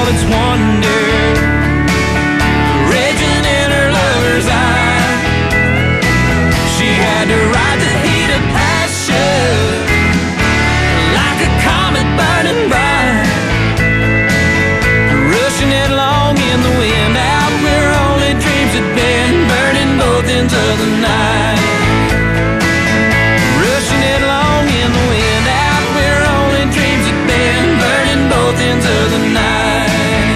all its wonder, raging in her lover's eye. She had to ride the heat of passion like a comet burning bright, rushing headlong in the wind out where only dreams had been, burning both ends of the night. Rushing headlong in the wind out where only dreams had been, burning both ends of the night.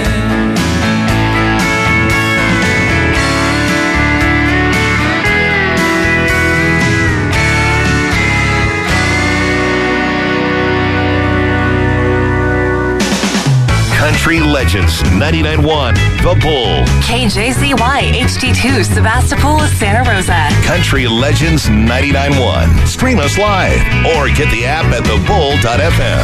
Country Legends 99.1 The Bull. KJZY HD2 Sebastopol, Santa Rosa. Country Legends 99.1. Stream us live or get the app at thebull.fm.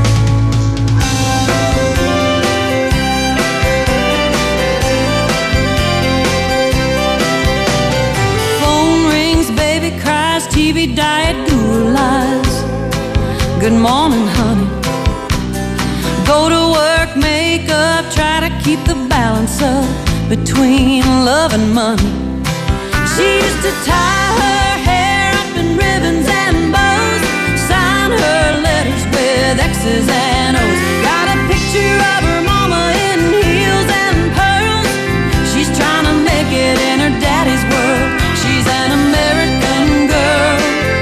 Phone rings, baby cries, TV diet, guru lies. Good morning, honey. Go to work, make up, try to keep the balance up between love and money. She used to tie her hair up in ribbons and bows, sign her letters with X's and O's. Got a picture of her mama in heels and pearls. She's trying to make it in her daddy's world. She's an American girl,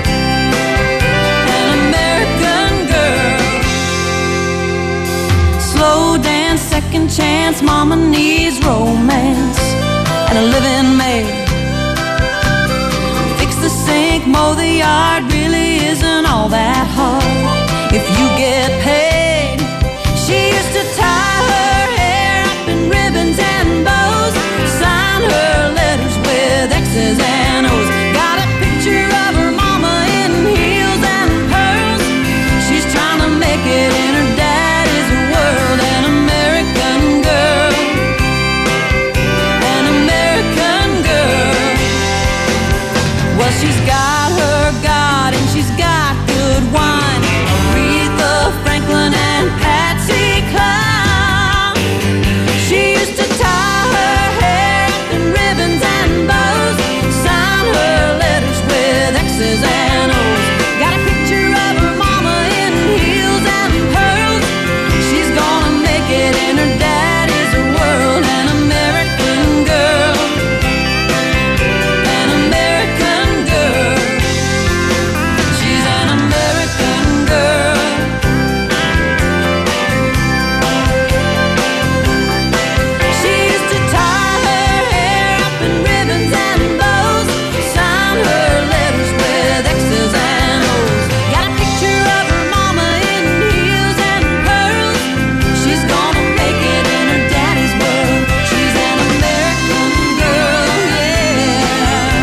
an American girl. Slow dance, second chance, mama needs romance and a living maid. Fix the sink, mow the yard, really isn't all that hard if you get paid. She used to tie her hair up in ribbons and bows, sign her letters with X's and O's. Got a picture of her mama in heels and pearls. She's trying to make it in her daddy's world. An American girl, an American girl. Well, she's got her God and she's got good wine, Aretha Franklin and Patsy Cline. She used to tie her hair up in ribbons and bows, sign her letters with X's and O's. Got a picture of her mama in heels and pearls. She's gonna make it in her daddy's world. An American girl, an American girl. She's an American girl. She used to tie her hair up in ribbons and bows, sign her letters with X's and O's. Got a picture of her mama in heels and pearls. She's gonna make it in her daddy's world. She's an American girl, yeah.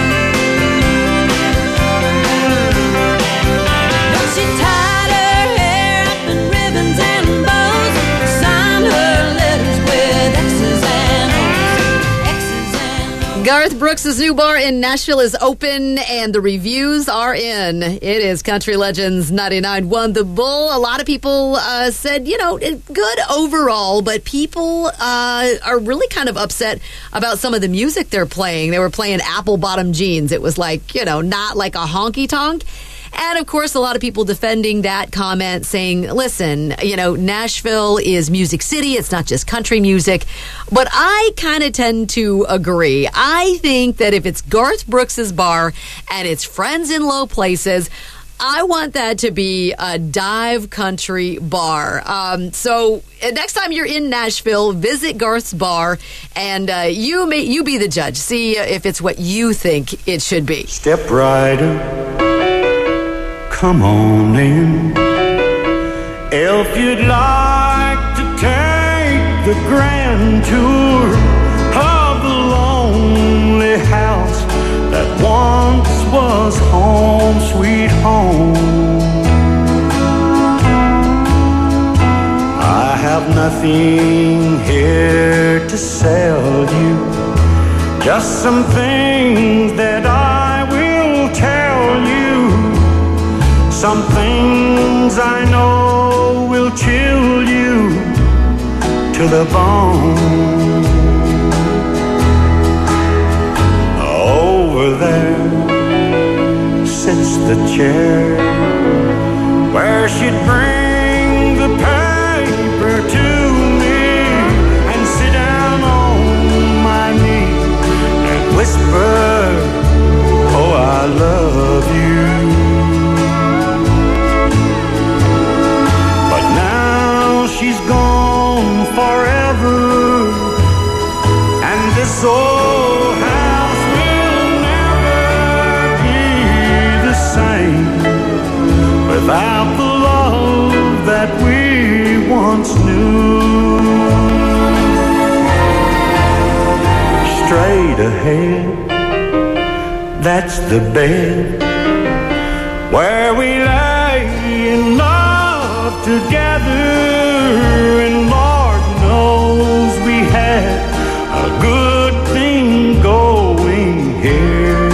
But she tied her hair up in ribbons and bows, signed her letters with X's and O's. X's and O's. Garth Brooks' new bar in Nashville is open and the reviews are in. It is Country Legends 99.1 The Bull. A lot of people said, good overall, but people are really kind of upset about some of the music they're playing. They were playing Apple Bottom Jeans. It was like, not like a honky tonk. And, of course, a lot of people defending that comment saying, listen, Nashville is Music City. It's not just country music. But I kind of tend to agree. I think that if it's Garth Brooks' bar and it's Friends in Low Places, I want that to be a dive country bar. So next time you're in Nashville, visit Garth's bar, and you be the judge. See if it's what you think it should be. Step rider, come on in. If you'd like to take the grand tour of the lonely house that once was home, sweet home, I have nothing here to sell you, just some things that I will tell you. Some things I know will chill you to the bone. Over there sits the chair where she'd bring the paper to me and sit down on my knee and whisper, oh, I love you. But now she's gone forever, and this old house will never be the same without the love that we once knew. Straight ahead, that's the bed where we lay in love together, and Lord knows we had a good thing going here.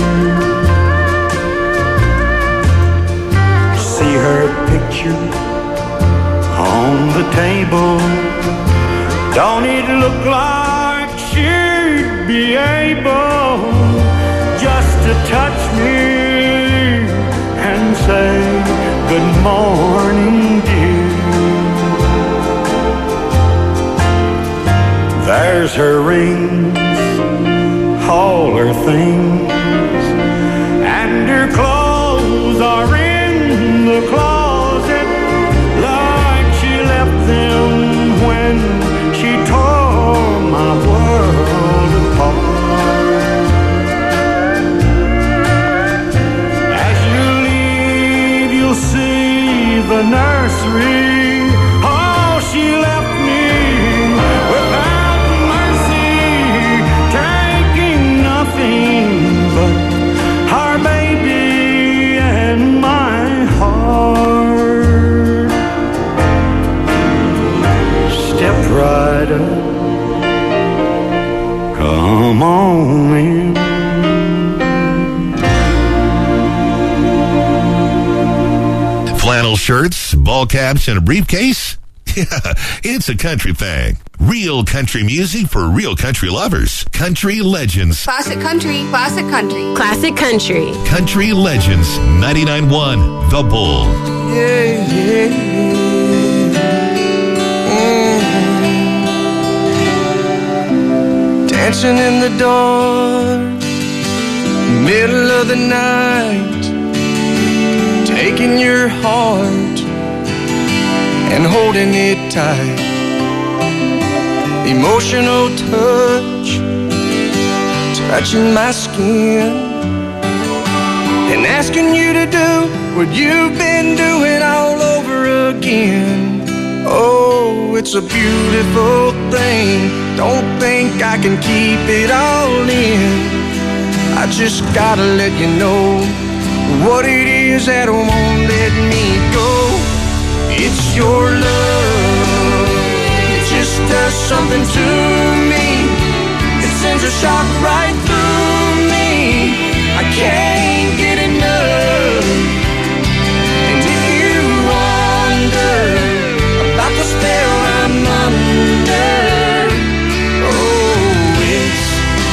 See her picture on the table. Don't it look like she'd be able just to touch me and say good morning, dear? There's her rings, all her things, and her clothes are in the closet like she left them when she tore my world apart. As you leave, you'll see the nursery. Oh, she left me without mercy, taking nothing but our baby and my heart. Step right up, come on in. Flannel shirts, ball caps, and a briefcase? Yeah, it's a country thing. Real country music for real country lovers. Country Legends. Classic country, classic country. Classic country. Country Legends 99.1 The Bull. Yeah, yeah, yeah. Dancing in the dark, middle of the night, taking your heart and holding it tight. Emotional touch, touching my skin, and asking you to do what you've been doing all over again. Oh, it's a beautiful thing. Don't think I can keep it all in. I just gotta let you know what it is that won't let me go. It's your love. It just does something to me. It sends a shock right through me. I can't get enough. And if you wonder about the spell I'm under, oh, it's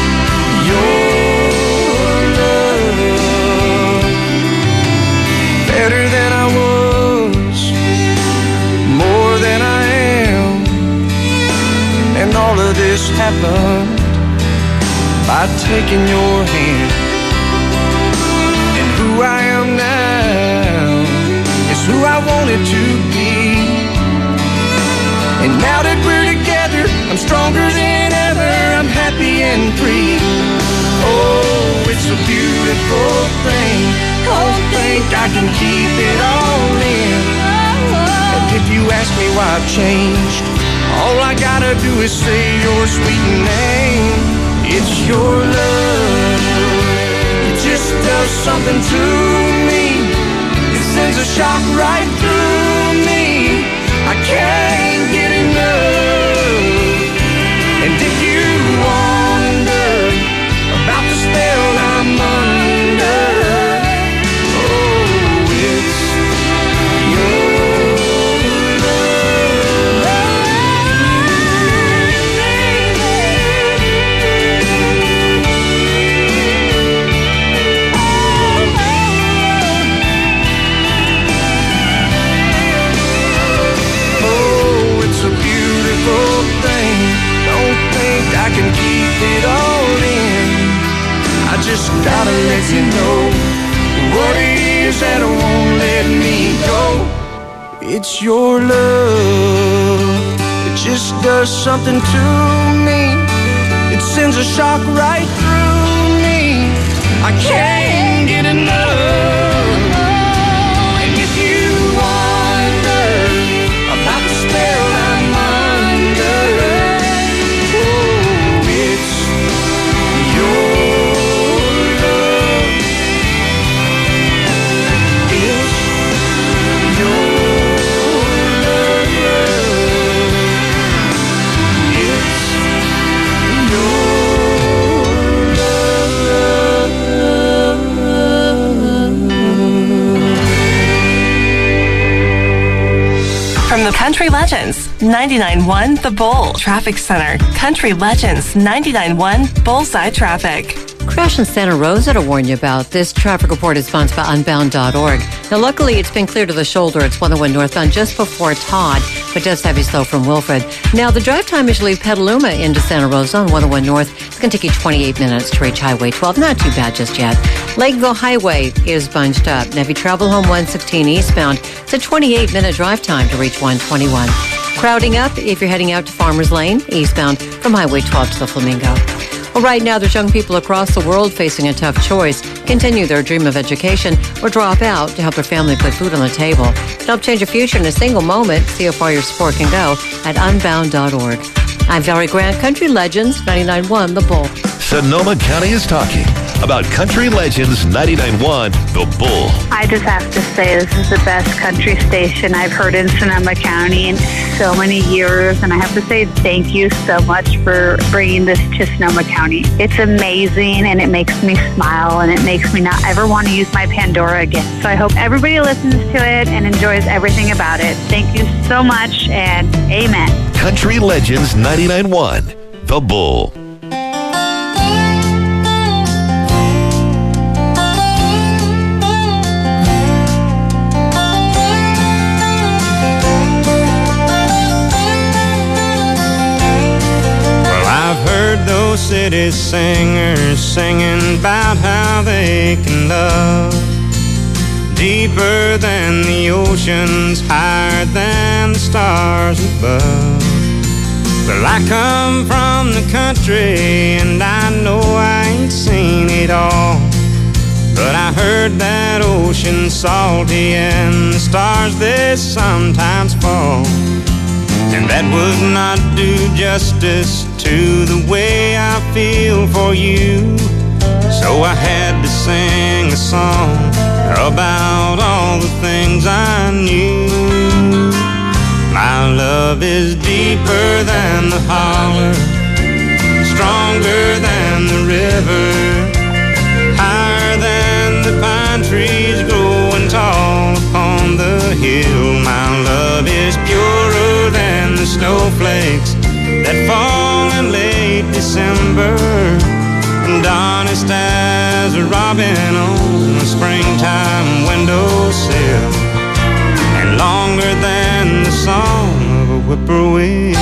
your love. Better than I was, more than I am, and all of this happened by taking your hand. And who I am now is who I wanted to be. And now that we're together, I'm stronger than ever. I'm happy and free. Oh, it's a beautiful thing. Don't think I can keep it all in. And if you ask me why I've changed, all I gotta do is say your sweet name. It's your love. It just does something to me. It sends a shock right through me. I can't get enough. And if you wonder about the spell I'm under, oh, it's your love. It's your love. It just does something to me. It sends a shock right through me. I can't get enough. And if you wonder about the spell I'm under, oh, it's your love. It's your From the Country Legends 99.1 The Bull Traffic Center. Country Legends 99.1 Bullseye Traffic. Crash in Santa Rosa to warn you about. This traffic report is sponsored by Unbound.org. Now, luckily, it's been clear to the shoulder. It's 101 northbound just before Todd, but does have you slow from Wilfred. Now, the drive time as you leave Petaluma into Santa Rosa on 101 North, it's going to take you 28 minutes to reach Highway 12. Not too bad just yet. Lakeville Highway is bunched up. Now, if you travel home 116 eastbound, it's a 28-minute drive time to reach 121. Crowding up if you're heading out to Farmers Lane eastbound from Highway 12 to the Flamingo. Well, right now, there's young people across the world facing a tough choice. Continue their dream of education or drop out to help their family put food on the table. To help change your future in a single moment, see how far your support can go at Unbound.org. I'm Valerie Grant, Country Legends 99.1 The Bull. Sonoma County is talking about Country Legends 99.1 The Bull. I just have to say this is the best country station I've heard in Sonoma County in so many years, and I have to say thank you so much for bringing this to Sonoma County. It's amazing, and it makes me smile, and it makes me not ever want to use my Pandora again. So I hope everybody listens to it and enjoys everything about it. Thank you so much, and amen. Country Legends 99.1 The Bull. Those city singers singing about how they can love deeper than the oceans, higher than the stars above. Well, I come from the country and I know I ain't seen it all, but I heard that ocean salty and the stars they sometimes fall. And that would not do justice to the way I feel for you. So I had to sing a song about all the things I knew. My love is deeper than the holler, stronger than the river, higher than the pine trees growing tall upon the hill. My love is purer than the snowflakes that fall in late December, and honest as a robin on a springtime windowsill, and longer than the song of a whippoorwill.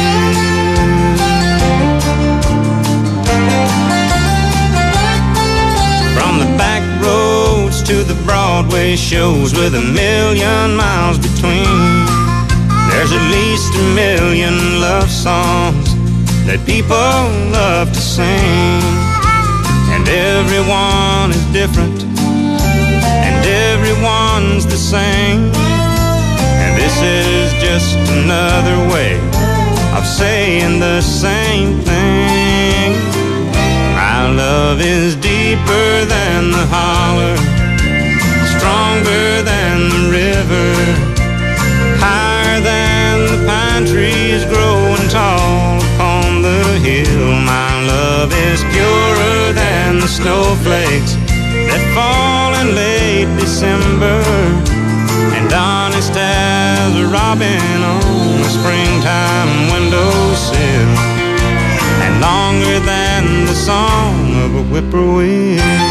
From the back roads to the Broadway shows with 1,000,000 miles between, there's at least 1,000,000 love songs that people love to sing. And everyone is different, and everyone's the same. And this is just another way of saying the same thing. My love is deeper than the holler, stronger than the river, higher than the pine trees growing tall upon the hill. My love is purer than the snowflakes that fall in late December, and honest as a robin on a springtime windowsill, and longer than the song of a whippoorwill.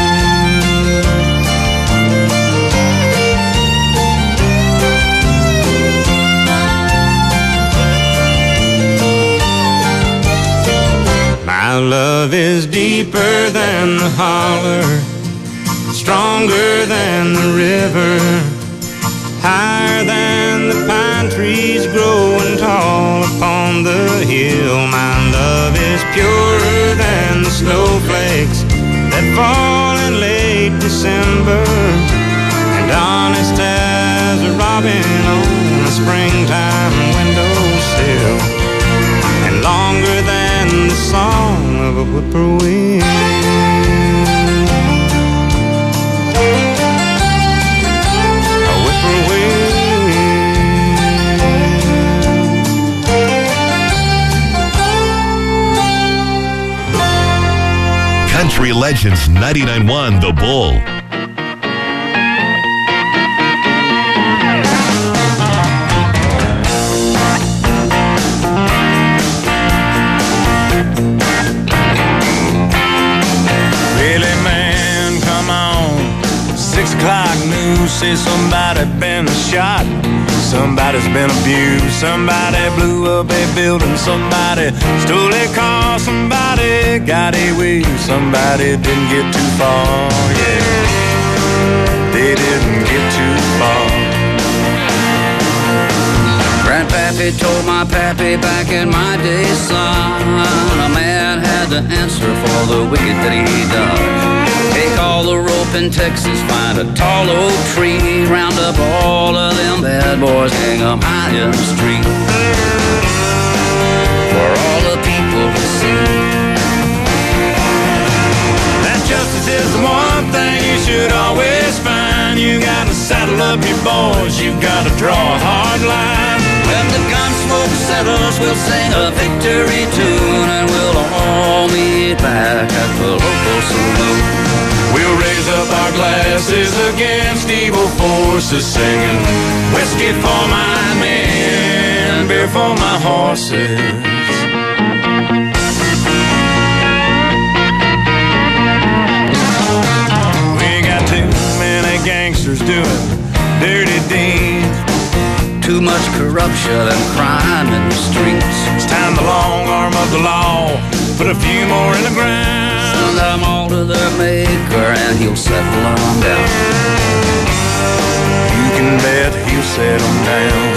My love is deeper than the holler, stronger than the river, higher than the pine my love is purer than the snowflakes that fall in late December, and honest as a robin on a springtime windowsill, and longer than the song of a whippoorwill. Country Legends 99.1 The Bull. Really, man, come on. 6 o'clock news says somebody been shot. Somebody's been abused, somebody blew up a building, somebody stole a car, somebody got away, somebody didn't get too far, yeah, they didn't get too far. Grandpappy told my pappy back in my day, son, a man had to answer for the wicked that he done. Take all the rope in Texas, find a tall oak tree, round up all of them bad boys, hang them high in the street for all the people to see. That justice is the one thing you should always find. You gotta saddle up your boys, you gotta draw a hard line. When the gunsmoke settles, we'll sing a victory tune, and we'll all meet back at the local saloon. We'll raise up our glasses against evil forces, singing whiskey for my men, beer for my horses. We got too many gangsters doing dirty deeds, too much corruption and crime in the streets. It's time the long arm of the law put a few more in the ground. Send them all to their maker and he'll settle them down. You can bet he'll settle them down.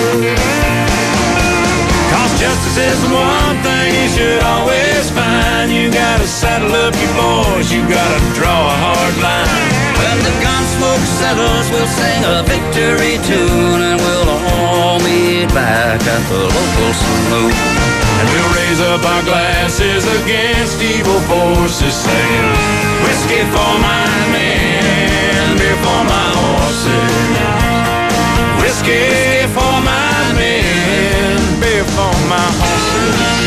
Cause justice is the one thing you should always find. You gotta saddle up your boys, you gotta draw a hard line. When the gunsmoke settles, we'll sing a victory tune, and we'll all meet back at the local saloon. And we'll raise up our glasses against evil forces, singing whiskey for my men, beer for my horses. Whiskey for my men, beer for my horses.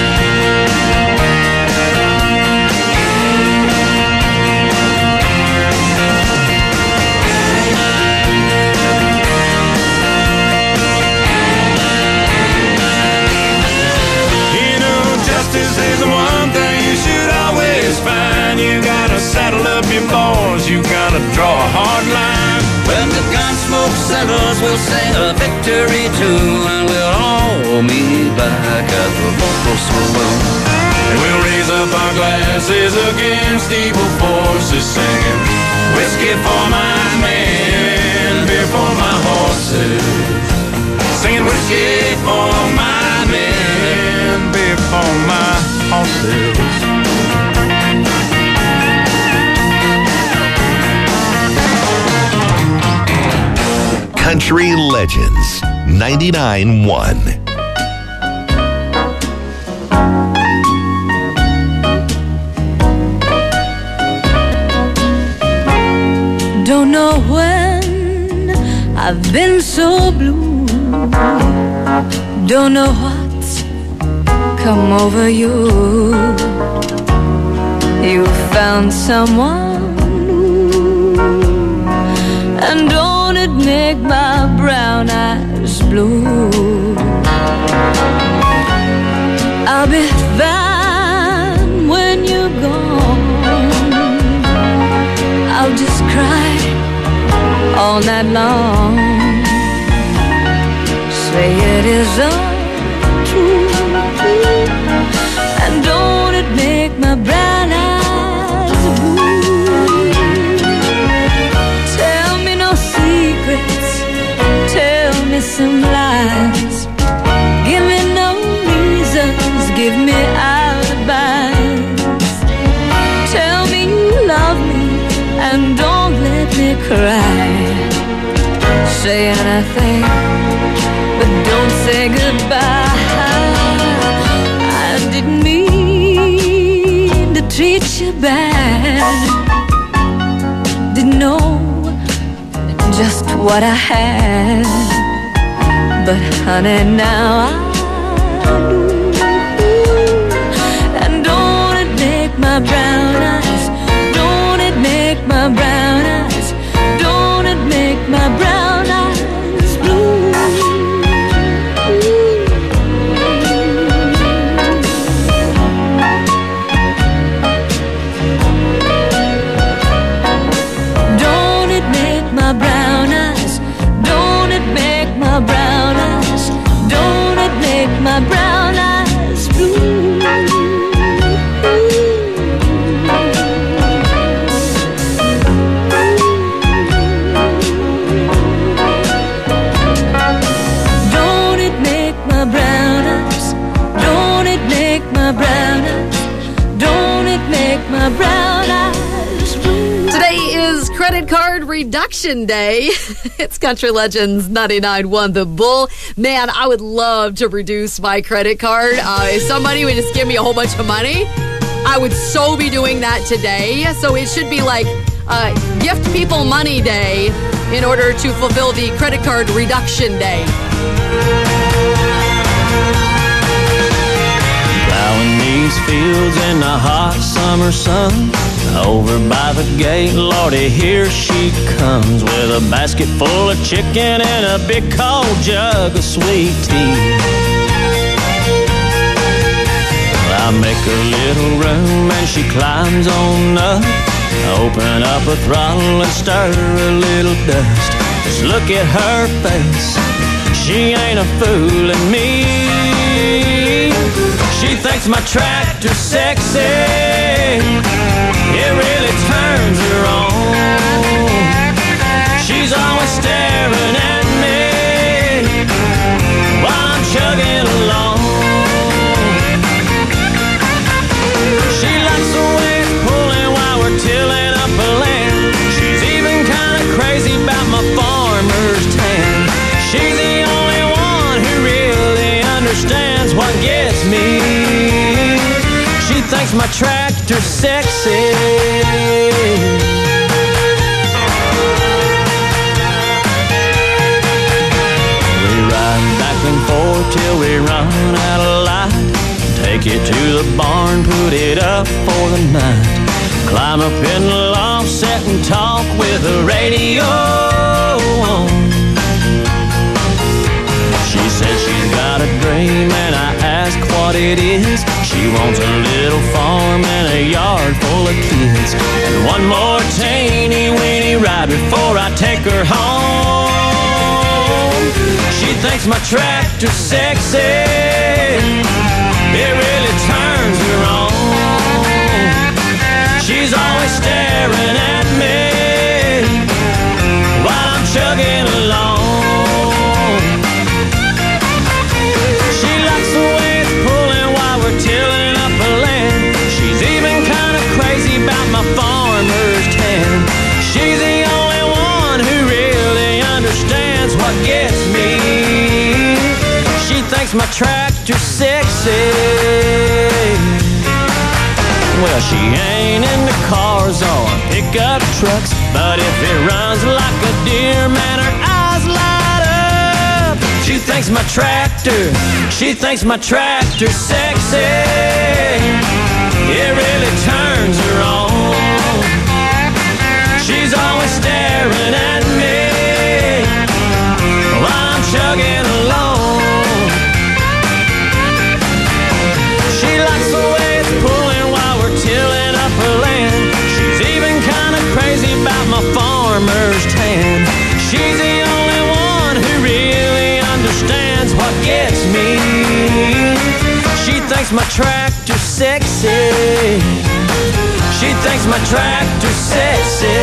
Justice is the one thing you should always find. You gotta saddle up your boys, you gotta draw a hard line. When the gunsmoke settles, we'll sing a victory tune, and we'll all meet back at the local saloon. And we'll raise up our glasses against evil forces, singing whiskey for my men, beer for my horses. Singing whiskey for my men, beer for my horses. Country Legends 99.1. Don't know when I've been so blue. Don't know what's come over you. You found someone new, and don't it make my brown eyes blue? I'll be fine when you're gone. I'll just cry all night long. Say it isn't true, and don't it make my brown eyes blue? Tell me no secrets, tell me some lies. Give me no reasons, give me goodbye. Say anything, but don't say goodbye. I didn't mean to treat you bad. Didn't know just what I had, but honey, now I do. And don't it make my brown eyes, don't it make my brown eyes, don't it make my brown eyes blue. Don't it make my brown eyes, don't it make my brown eyes, don't it make my brown eyes blue. Don't it make my brown eyes, don't it make my brown eyes, don't it make my brown eyes blue. Today is Credit Card Reduction Day. It's Country Legends 99.1 The Bull. Man, I would love to reduce my credit card. If somebody would just give me a whole bunch of money, I would so be doing that today. So it should be like Gift People Money Day in order to fulfill the Credit Card Reduction Day. Plowing these fields in the hot summer sun. Over by the gate, Lordy, here she comes with a basket full of chicken and a big cold jug of sweet tea. I make a little room and she climbs on up. Open up a throttle and stir a little dust. Just look at her face, she ain't a fooling me. She thinks my tractor's sexy, it really turns her on. She's always staring at me while I'm chugging along. She likes the way it's pulling while we're tilling up a land. She's even kind of crazy about my farmer's tan. She's the only one who really understands what gets me. She thinks my tractor's sexy. We ride back and forth till we run out of light. Take it to the barn, put it up for the night. Climb up in the loft, sit and talk with the radio on. She says she's got a dream and I ask what it is. She wants a little farm and a yard full of kids, and one more teeny weeny ride before I take her home. She thinks my tractor's sexy, it really turns her on. She's always staring at me while I'm chugging along. She likes the way it's pulling while we're tilling up a land. She's even kind of crazy about my farmer's tan. She's the only one who really understands what gets me. She thinks my tractor's sexy. Well, she ain't into cars or pickup trucks, but if it runs like a deer, man, her eyes light up. She thinks my tractor's sexy. It really turns her on. She's always staring at me while I'm chugging along. She likes the way it's pulling while we're tilling up her land. She's even kind of crazy about my farmer's tan. She's the only one who really understands what gets me. She thinks my tractor's sexy. She thinks my tractor's sexy.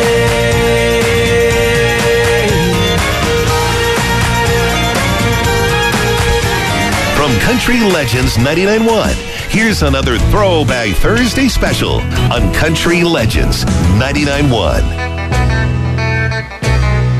From Country Legends 99.1, here's another Throwback Thursday special on Country Legends 99.1.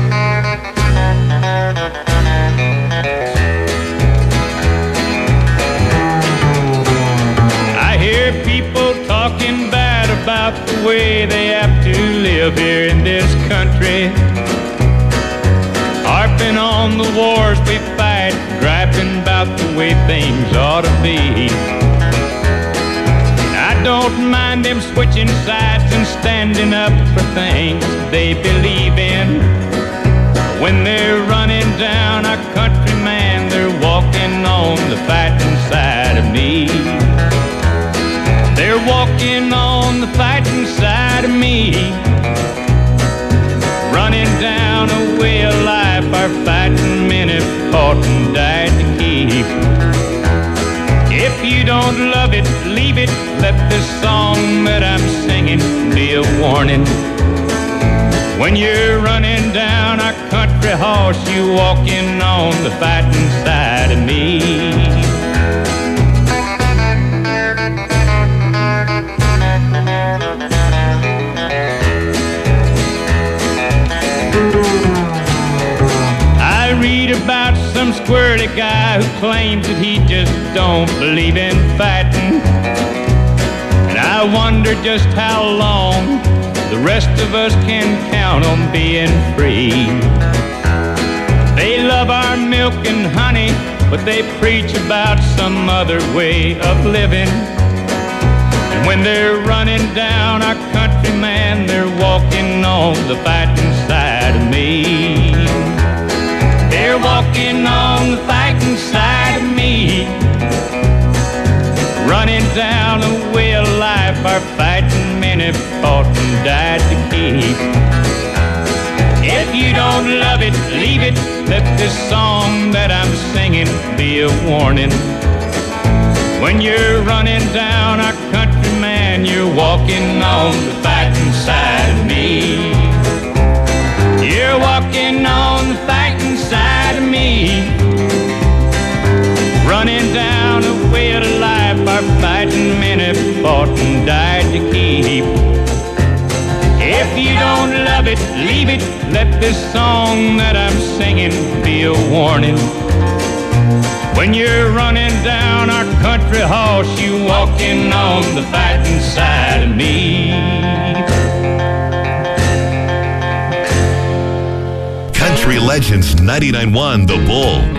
harping on the wars we fight, griping about the way things ought to be. And I don't mind them switching sides and standing up for things they believe in. When they're running down our country, man, they're walking on the fighting side of me. They're walking on the fighting side of me. Running down a way of life our fighting men have fought and died to keep. If you don't love it, leave it. Let this song that I'm singing be a warning. When you're running down our country horse, you walking on the fighting side of me. I read about some squirrely guy who claims that he just don't believe in fighting. And I wonder just how long the rest of us can count on being free. They love our milk and honey, but they preach about some other way of living. And when they're running down our country, man, they're walking on the fighting side of me. They're walking on the fighting side of me. Running down a way of life our fighting men have fought and died to keep. If you don't love it, leave it. Let this song that I'm singing be a warning. When you're running down our country, man, you're walking on the fighting side of me. You're walking on the fighting side of me. Running down a way of life our fighting men have fought and died to keep. If you don't love it, leave it. Let this song that I'm singing be a warning. When you're running down our country horse, you walking on the fighting side of me. Country Legends 99.1 The Bull.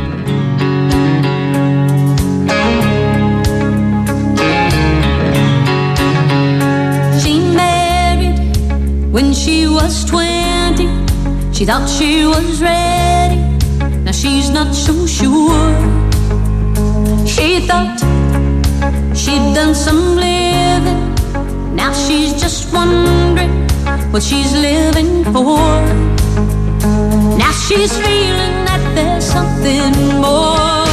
When she was 20, she thought she was ready. Now she's not so sure. She thought she'd done some living. Now she's just wondering what she's living for. Now she's feeling that there's something more.